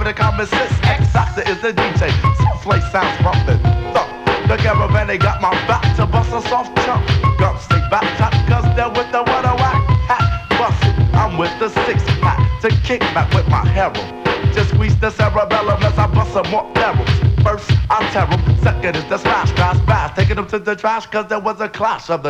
the common sense. X Factor is the DJ. Southway sounds bumping. Thump. The caravan, they got my back to bust a soft chunk. Gump, stay back top, cause they're with the what a whack hat. Bust it, I'm with the six pack to kick back with my harrow. Just squeeze the cerebellum as I bust some more barrels. First, I tear 'em. Second is the smash, crash, bash. Taking them to the trash, cause there was a clash of the